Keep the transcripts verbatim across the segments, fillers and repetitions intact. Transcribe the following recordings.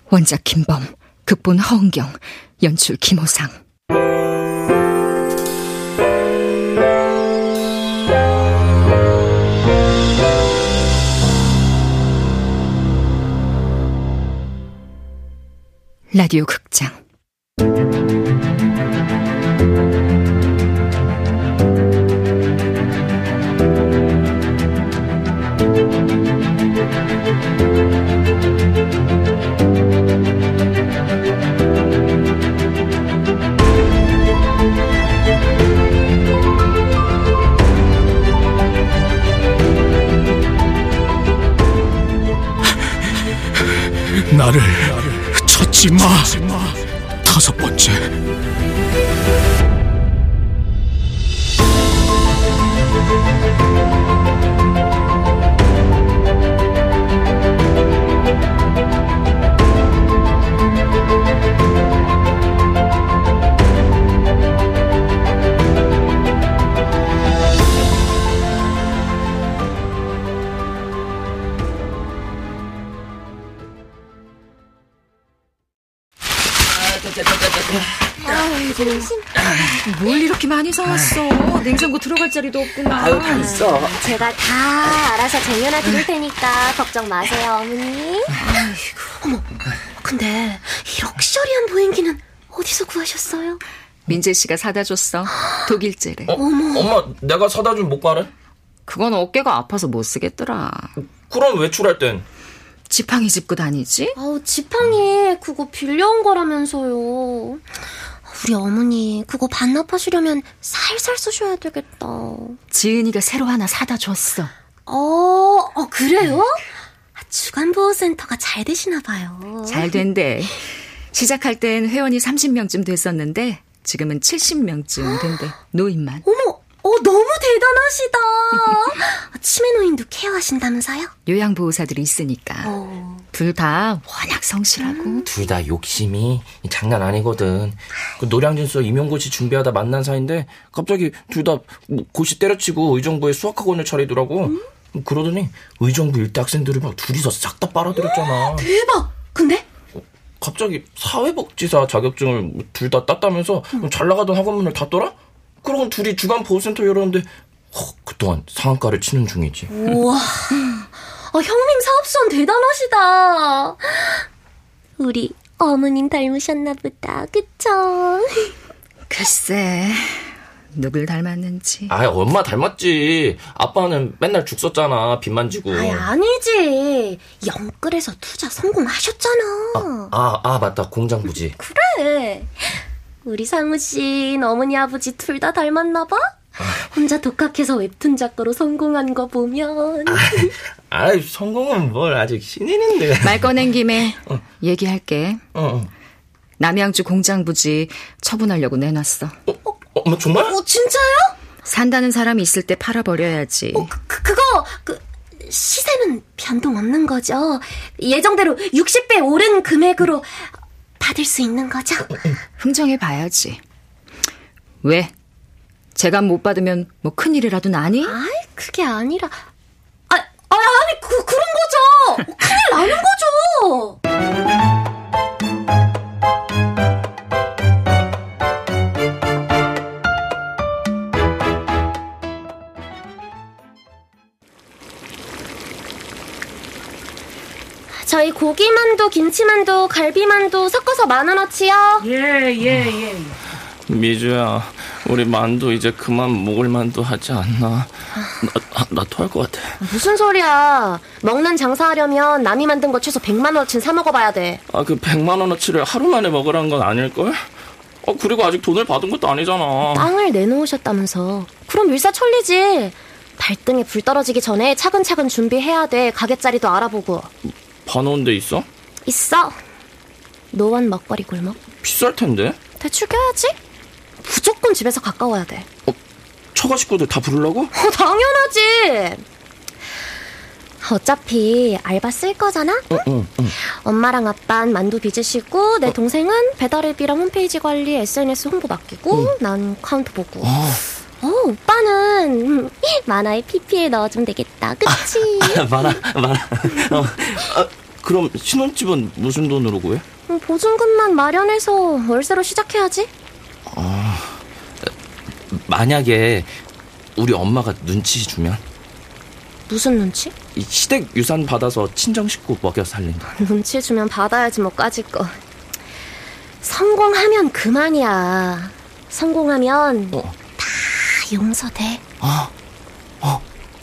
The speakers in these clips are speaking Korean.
원작 김범, 극본 허은경, 연출 김호상. 라디오 극장 나를 찾지 마. 다섯 번째. 아이고, 뭘 이렇게 많이 사왔어. 냉장고 들어갈 자리도 없구나. 아유, 다 있어. 제가 다 알아서 쟁여놔 드릴 테니까 걱정 마세요, 어머니. 아이고. 어머, 근데 이 럭셔리한 보행기는 어디서 구하셨어요? 민재 씨가 사다 줬어. 독일제래. 어? 엄마, 내가 사다 준 목과래? 그건 어깨가 아파서 못 쓰겠더라. 그럼 외출할 땐? 지팡이 짚고 다니지? 아우, 지팡이 그거 빌려온 거라면서요. 우리 어머니 그거 반납하시려면 살살 쓰셔야 되겠다. 지은이가 새로 하나 사다 줬어. 어, 어 그래요? 주간보호센터가 잘 되시나 봐요. 잘 된대. 시작할 땐 회원이 삼십 명쯤 됐었는데 지금은 칠십 명쯤 된대. 노인만. 어머, 어, 너무 대단하시다. 치매 노인도 케어하신다면서요? 요양보호사들이 있으니까. 어. 둘 다 워낙 성실하고. 음. 둘 다 욕심이 장난 아니거든. 그 노량진서 임용고시 준비하다 만난 사이인데 갑자기 둘 다 고시 때려치고 의정부에 수학학원을 차리더라고. 음? 그러더니 의정부 일대 학생들을 막 둘이서 싹 다 빨아들였잖아. 대박! 근데? 갑자기 사회복지사 자격증을 둘 다 땄다면서 음. 잘 나가던 학원문을 닫더라? 그러고 둘이 주간보호센터 열었는데 어, 그동안 상한가를 치는 중이지. 우와, 어, 형님 사업수원 대단하시다. 우리 어머님 닮으셨나 보다, 그쵸? 글쎄, 누굴 닮았는지. 아, 엄마 닮았지. 아빠는 맨날 죽 썼잖아, 빚만 지고. 아니, 아니지. 영끌에서 투자 성공하셨잖아. 아, 아, 아 맞다, 공장 부지. 그래. 우리 상우씨 어머니 아버지 둘 다 닮았나 봐? 혼자 독학해서 웹툰 작가로 성공한 거 보면. 아, 성공은 뭘, 아직 신인인데. 말 꺼낸 김에 어. 얘기할게. 어, 어. 남양주 공장 부지 처분하려고 내놨어. 어, 어, 어 정말? 어, 진짜요? 산다는 사람이 있을 때 팔아버려야지. 어, 그, 그거 그 시세는 변동 없는 거죠? 예정대로 육십 배 오른 금액으로 받을 수 있는 거죠? 흥정해봐야지. 왜? 제가 못 받으면 뭐 큰일이라도 나니? 아이, 그게 아니라. 아, 아 아니, 그, 그런 거죠! 큰일 나는 거죠! 저희 고기만두, 김치만두, 갈비만두 섞어서 만 원어치요. 예, 예, 예. 미주야, 우리 만두 이제 그만 먹을 만두 하지 않나? 나, 나 토할 것 같아. 무슨 소리야. 먹는 장사하려면 남이 만든 거 최소 백만 원어치는 사 먹어봐야 돼. 아, 그 백만 원어치를 하루 만에 먹으라는 건 아닐걸? 아, 그리고 아직 돈을 받은 것도 아니잖아. 땅을 내놓으셨다면서. 그럼 일사천리지. 발등에 불 떨어지기 전에 차근차근 준비해야 돼. 가게자리도 알아보고. 봐놓은 데 있어? 있어. 노원 먹거리 골목. 비쌀 텐데? 대출 껴야지. 무조건 집에서 가까워야 돼. 어, 처가 식구들 다 부르려고? 어, 당연하지. 어차피 알바 쓸 거잖아? 응, 응, 응. 엄마랑 아빠는 만두 빚으시고 내 동생은 배달앱이랑 홈페이지 관리, 에스엔에스 홍보 맡기고 응. 난 카운트 보고. 어. 어, 오빠는 만화에 피피엘 넣어주면 되겠다. 그치? 아, 만화, 만화. 어, 어, 그럼 신혼집은 무슨 돈으로 구해? 보증금만 마련해서 월세로 시작해야지. 아, 만약에 우리 엄마가 눈치 주면? 무슨 눈치? 이 시댁 유산 받아서 친정 식구 먹여 살린다. 눈치 주면 받아야지 뭐 까짓 거. 성공하면 그만이야. 성공하면 어. 다 용서돼. 아, 어.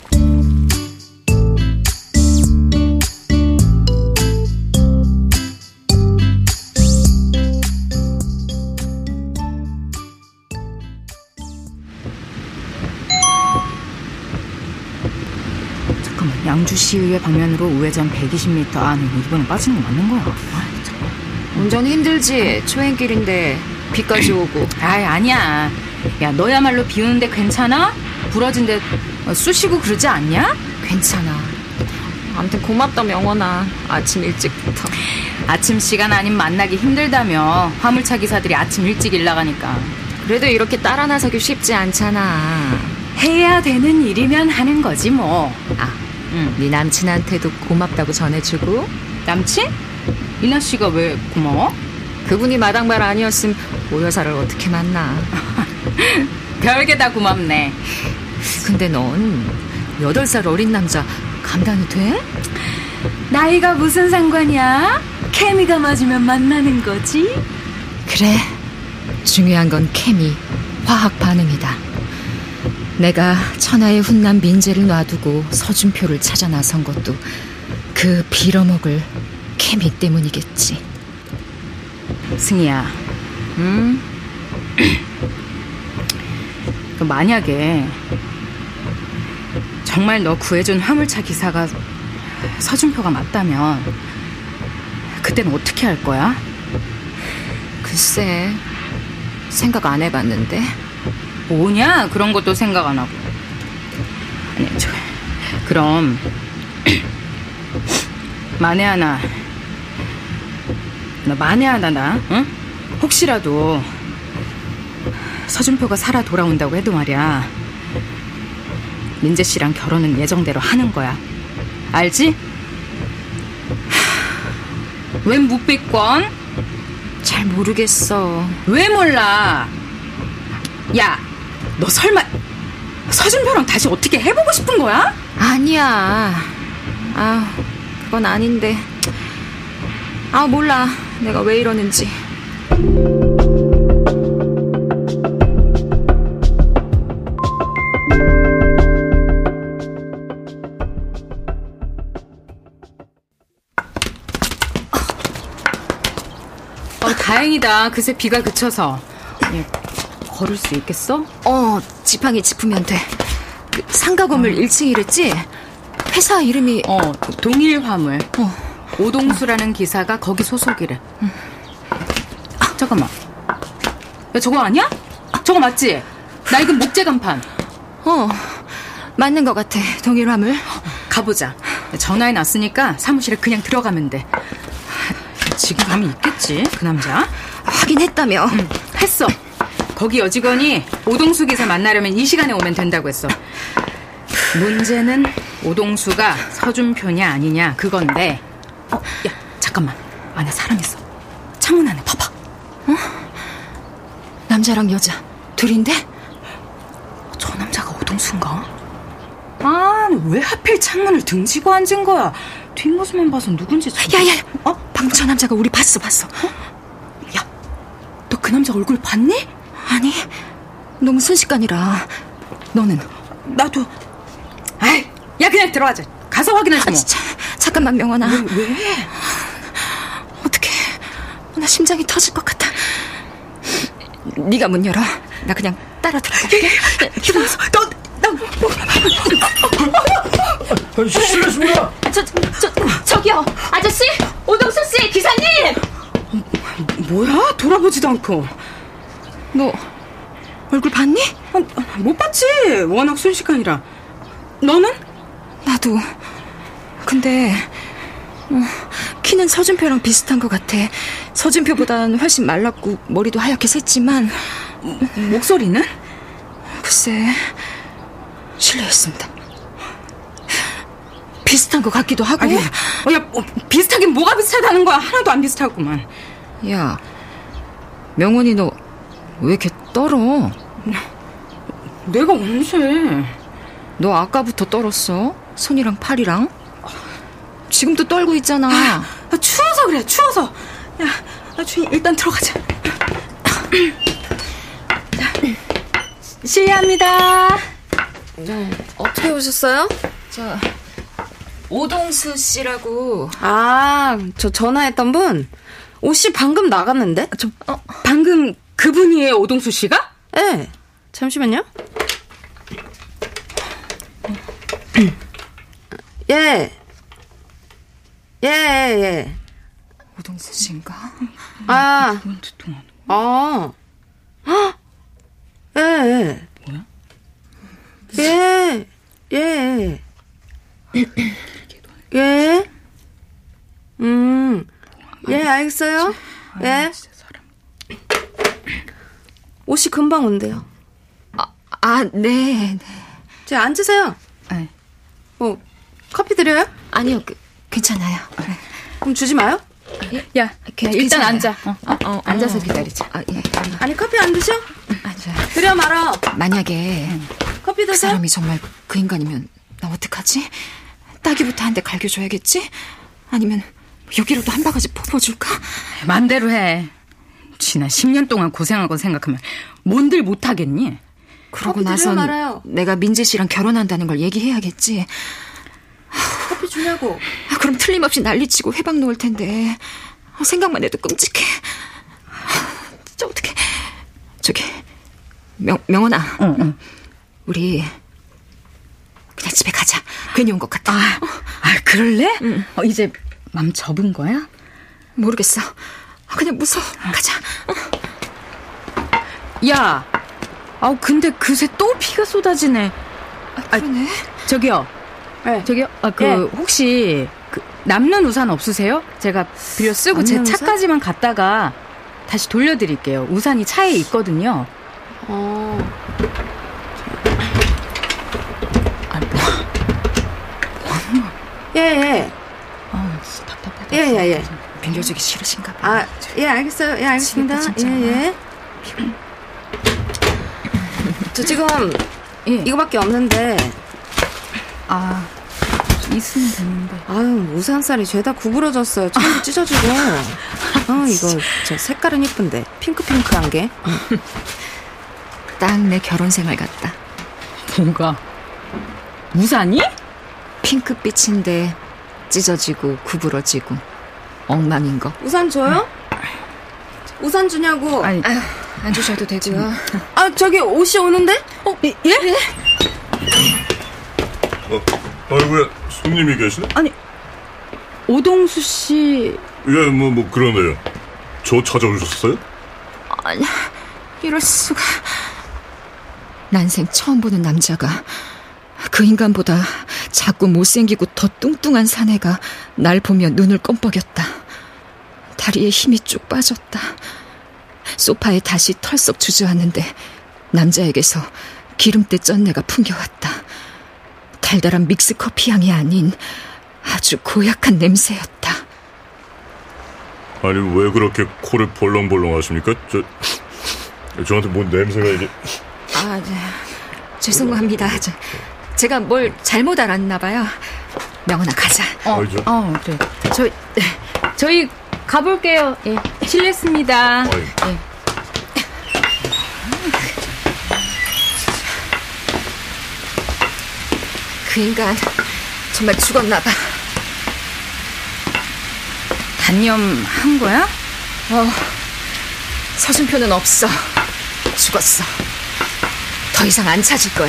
잠깐만, 양주시의회 방면으로 우회전 백이십 미터. 아, 이번에 빠지는 거 맞는 거야? 아, 운전 힘들지? 초행길인데 비까지 오고. 아이, 아니야. 야, 너야말로 비 오는데 괜찮아? 부러진데 쑤시고 그러지 않냐? 괜찮아. 아무튼 고맙다 명원아. 아침 일찍부터. 아침 시간 아닌 만나기 힘들다며. 화물차 기사들이 아침 일찍 일 나가니까. 그래도 이렇게 따라 나서기 쉽지 않잖아. 해야 되는 일이면 하는 거지 뭐. 아, 응. 네 남친한테도 고맙다고 전해주고. 남친? 이나 씨가 왜 고마워? 그분이 마당발 아니었음 오 여사를 어떻게 만나. 별게 다 고맙네. 근데 넌 여덟 살 어린 남자 감당이 돼? 나이가 무슨 상관이야? 케미가 맞으면 만나는 거지. 그래, 중요한 건 케미, 화학 반응이다. 내가 천하의 훈남 민재를 놔두고 서준표를 찾아 나선 것도 그 빌어먹을 케미 때문이겠지. 승희야, 음? 그 만약에 정말 너 구해준 화물차 기사가 서준표가 맞다면 그땐 어떻게 할 거야? 글쎄, 생각 안 해봤는데. 뭐냐? 그런 것도 생각 안 하고. 아니, 저, 그럼 만에 하나 나 만에 하나 나 응? 혹시라도 서준표가 살아 돌아온다고 해도 말이야, 민재 씨랑 결혼은 예정대로 하는 거야. 알지? 웬 묵비권? 잘 모르겠어. 왜 몰라? 야, 너 설마 서준표랑 다시 어떻게 해보고 싶은 거야? 아니야. 아, 그건 아닌데. 아, 몰라. 내가 왜 이러는지. 어, 다행이다. 그새 비가 그쳐서. 예, 걸을 수 있겠어? 어, 지팡이 짚으면 돼. 그 상가 건물 어. 일 층이랬지? 회사 이름이 어, 동일화물. 어. 오동수라는 기사가 거기 소속이래. 응. 아, 잠깐만. 야, 저거 아니야? 저거 맞지? 낡은 목재 간판. 어, 맞는 것 같아. 동일화물. 가보자. 전화해놨으니까 사무실에 그냥 들어가면 돼. 지금 가면 있겠지, 그 남자? 확인했다며. 응, 했어. 거기 여직원이 오동수 기사 만나려면 이 시간에 오면 된다고 했어. 문제는 오동수가 서준표냐 아니냐 그건데. 어, 야, 잠깐만. 안에 사람 있어. 창문 안에 봐봐. 어? 남자랑 여자 둘인데? 저 남자가 오동수인가? 아, 왜 하필 창문을 등지고 앉은 거야? 뒷모습만 봐서 누군지. 야야야, 어? 방금 저 남자가 우리 봤어 봤어. 어? 야, 너 그 남자 얼굴 봤니? 아니, 너무 순식간이라. 너는? 나도. 아이, 야, 그냥 들어가자. 가서 확인하자. 뭐. 아, 진짜. 잠깐만, 명원아. 왜? 왜? 어떡해. 나 심장이 터질 것 같아. 네가 문 열어. 나 그냥 따라 들어갈게. 기다려서. 너, 나. 실례했습니다. 저, 저, 저기요. 아저씨? 오동수 씨, 기사님! 뭐야? 돌아보지도 않고. 너 얼굴 봤니? 아, 못 봤지. 워낙 순식간이라. 너는? 나도. 근데 어, 키는 서준표랑 비슷한 것 같아. 서준표보다는 훨씬 말랐고 머리도 하얗게 샜지만. 목소리는? 글쎄, 실례했습니다. 비슷한 것 같기도 하고. 아니, 어, 야, 어, 비슷하긴 뭐가 비슷하다는 거야. 하나도 안 비슷하구만. 야, 명원이 너 왜 이렇게 떨어? 내가 언제? 너 아까부터 떨었어. 손이랑 팔이랑. 지금도 떨고 있잖아. 아, 아, 추워서 그래, 추워서. 야, 아, 주인 일단 들어가자. 실례합니다. 네, 어떻게 오셨어요? 저 오동수 씨라고. 아, 저 전화했던 분? 오 씨 방금 나갔는데? 저, 어, 방금 그분이에요, 오동수 씨가? 네. 잠시만요. 예. 예, 예. 오동수 씨인가? 아. 누구한테 통화하는 아. 헉. 예, 예. 뭐야? 예. 예. 예. 음. 예, 알겠어요. 예. 옷이 금방 온대요. 아, 아 네, 네. 자, 앉으세요. 네. 뭐, 커피 드려요? 아니요, 그, 괜찮아요. 네. 그럼 주지 마요? 야, 그, 일단 괜찮아요. 앉아. 어, 어, 어, 앉아서 어. 기다리자. 아, 예. 아니, 커피 안 드셔? 앉아요. 드려 말아. 만약에 커피 그 드세요? 사람이 정말 그 인간이면 나 어떡하지? 따기부터 한 대 갈겨줘야겠지? 아니면 여기로도 한 바가지 퍼부어줄까? 맘대로 해. 지난 십 년 동안 고생한 거 생각하면 뭔들 못하겠니? 그러고 커피 드려 나선 말아요. 내가 민재 씨랑 결혼한다는 걸 얘기해야겠지. 커피 주냐고. 아, 그럼 틀림없이 난리치고 회방 놓을 텐데. 아, 생각만 해도 끔찍해. 아, 진짜 어떡해. 저기 명, 명원아. 응, 응. 우리 그냥 집에 가자. 괜히 온 것 같아. 아, 아 그럴래? 응. 어, 이제 맘 접은 거야? 모르겠어. 그냥 무서워. 가자. 야, 아 근데 그새 또 비가 쏟아지네. 아, 그러네. 아, 저기요. 네. 저기요. 아, 그 네. 혹시 그 남는 우산 없으세요? 제가 빌려 쓰고 제 남는 우산? 차까지만 갔다가 다시 돌려드릴게요. 우산이 차에 있거든요. 어. 아니 뭐. 예, 예. 아, 진짜 답답하다. 예, 예, 예. 빌려주기 싫으신가 봐. 아, 예, 알겠어요. 예, 알겠습니다. 진짜. 예, 예. 저 지금 예. 이거밖에 없는데. 아, 있으면 되는데. 아유, 우산살이 죄다 구부러졌어요. 천도 찢어지고. 아, 이거 저 색깔은 예쁜데 핑크핑크한 게. 딱 내 결혼 생활 같다. 뭐가? 우산이? 핑크빛인데 찢어지고 구부러지고 엉망인 거. 우산 줘요? 우산 주냐고. 아니, 아유, 안 주셔도 되고요. 아, 저기 옷이 오는데? 어, 예? 예? 어, 아이고야, 손님이 계시네? 아니, 오동수 씨. 예, 뭐, 뭐, 그러네요. 저 찾아오셨어요? 아니, 이럴 수가. 난생 처음 보는 남자가 그 인간보다 자꾸 못생기고 더 뚱뚱한 사내가 날 보며 눈을 껌뻑였다. 다리에 힘이 쭉 빠졌다. 소파에 다시 털썩 주저앉는데 남자에게서 기름때 쩐내가 풍겨왔다. 달달한 믹스커피 향이 아닌 아주 고약한 냄새였다. 아니, 왜 그렇게 코를 벌렁벌렁 하십니까? 저, 저한테 뭔 냄새가 이게. 아, 네. 죄송합니다. 저, 제가 뭘 잘못 알았나 봐요. 명언아, 가자. 어, 아이, 저- 어, 그래. 저희, 저희 가볼게요. 예, 실례했습니다. 아이. 예. 그 인간 정말 죽었나 봐. 단념한 거야? 어, 서준표는 없어. 죽었어. 더 이상 안 찾을 거야.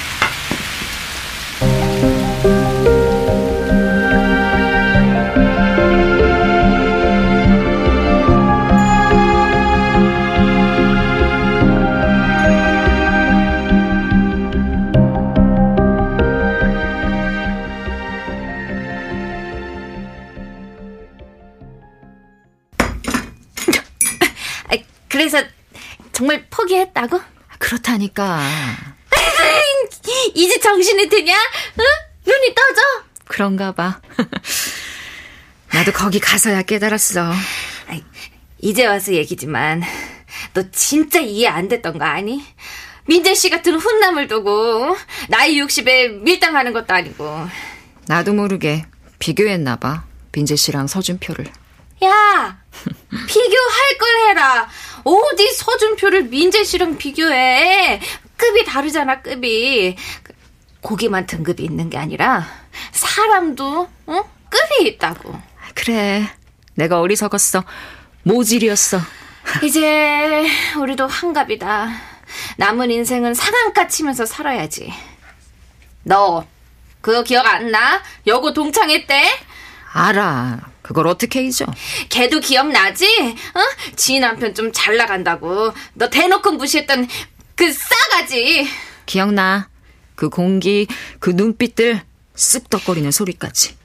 그래서 정말 포기했다고? 그렇다니까. 이제 정신이 드냐? 응? 눈이 떠져? 그런가 봐. 나도 거기 가서야 깨달았어. 아이, 이제 와서 얘기지만 너 진짜 이해 안 됐던 거 아니? 민재 씨 같은 훈남을 두고 나이 육십에 밀당하는 것도 아니고. 나도 모르게 비교했나 봐. 민재 씨랑 서준표를. 야, 비교할 걸 해라. 어디 서준표를 민재 씨랑 비교해. 급이 다르잖아, 급이. 고기만 등급이 있는 게 아니라 사람도 어? 급이 있다고. 그래, 내가 어리석었어. 모질이었어. 이제 우리도 환갑이다. 남은 인생은 상한가 치면서 살아야지. 너 그거 기억 안 나? 여고 동창회 때? 알아. 그걸 어떻게 잊어? 걔도 기억나지? 어? 지 남편 좀 잘 나간다고 너 대놓고 무시했던 그 싸가지. 기억나. 그 공기, 그 눈빛들, 쑥덕거리는 소리까지.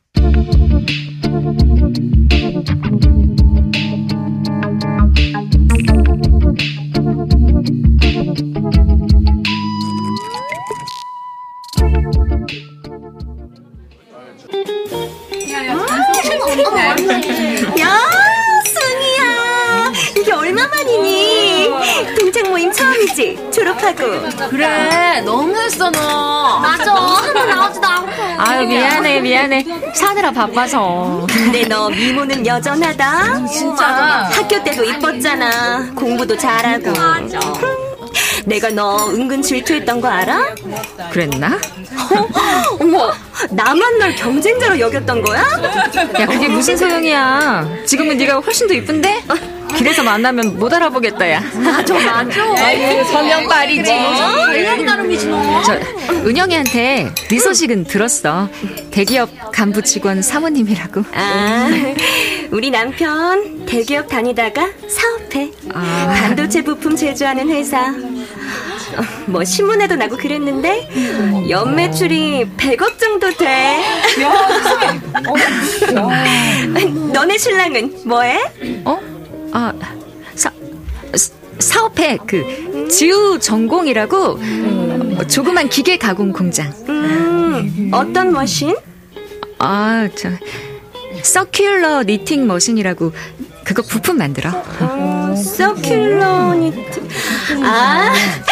야, 승희야, 이게 얼마만이니? 동창 모임 처음이지? 졸업하고. 그래, 너무했어 너. 맞아, 한번 나오지도 않고. 아유, 미안해, 미안해. 사느라 바빠서. 근데 너 미모는 여전하다. 진짜. 학교 때도 이뻤잖아. 공부도 잘하고. 맞아. 내가 너 은근 질투했던 거 알아? 그랬나? 어머, 나만 널 경쟁자로 여겼던 거야? 야, 그게 무슨 소용이야. 지금은 네가 훨씬 더 이쁜데? 길에서 만나면 못 알아보겠다, 야. 맞아, 맞아. 아유, 선명빨이지. 은영이 나름이지 너. 저, 은영이한테 네 소식은 들었어. 대기업 간부 직원 사모님이라고. 아, 우리 남편 대기업 다니다가 사업해. 아. 반도체 부품 제조하는 회사. 어, 뭐 신문에도 나고 그랬는데 연매출이 백억 정도 돼. 너네 신랑은 뭐해? 어? 아, 사, 사업해. 그 지우 전공이라고 어, 조그만 기계 가공 공장. 음, 어떤 머신? 아, 저 서큘러 니팅 머신이라고 그거 부품 만들어. 어, 서큘러 니팅. 아,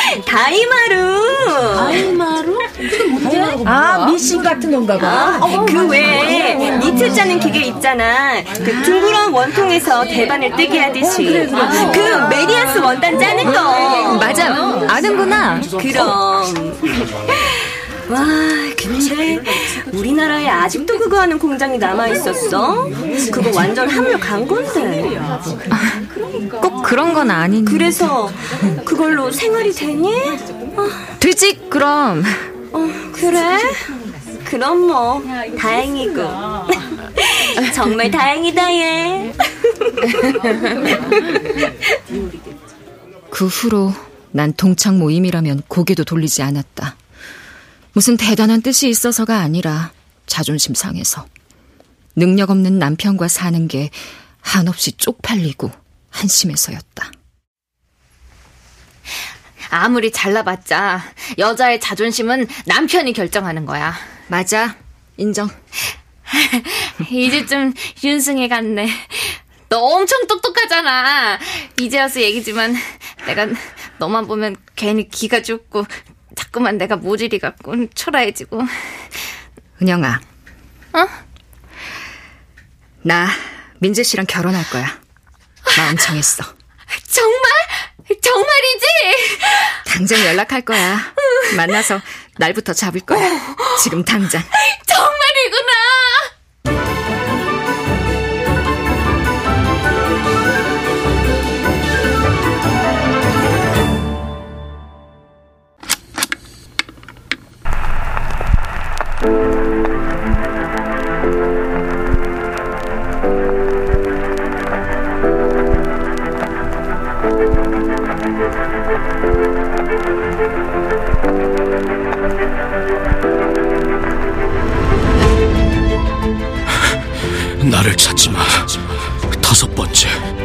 다이마루. 다이마루? 그게 뭔데? 아, 미신 같은 건가 봐. 아, 그 외에 니트 짜는 기계 있잖아. 그 둥그런 원통에서 대반을 뜨게 하듯이. 그 메리아스 원단 짜는 거. 맞아, 아는구나. 그럼. 와, 근데 우리나라에 아직도 그거 하는 공장이 남아있었어? 그거 완전 합류 간 건데. 꼭 그런 건 아닌데. 그래서 그걸로 생활이 되니? 어, 되지, 그럼. 어, 그래? 그럼 뭐 다행이고. 정말 다행이다, 얘. 그 후로 난 동창 모임이라면 고개도 돌리지 않았다. 무슨 대단한 뜻이 있어서가 아니라 자존심 상해서. 능력 없는 남편과 사는 게 한없이 쪽팔리고 한심해서였다. 아무리 잘나봤자 여자의 자존심은 남편이 결정하는 거야. 맞아, 인정. 이제 좀 윤승혜 같네. 너 엄청 똑똑하잖아. 이제 와서 얘기지만 내가 너만 보면 괜히 기가 죽고 자꾸만 내가 모질이 같고 초라해지고. 은영아. 어? 나 민재 씨랑 결혼할 거야. 마음 정했어. 정말? 정말이지? 당장 연락할 거야. 만나서 날부터 잡을 거야. 지금 당장. 정말이구나. 나를 찾지 마. 다섯 번째.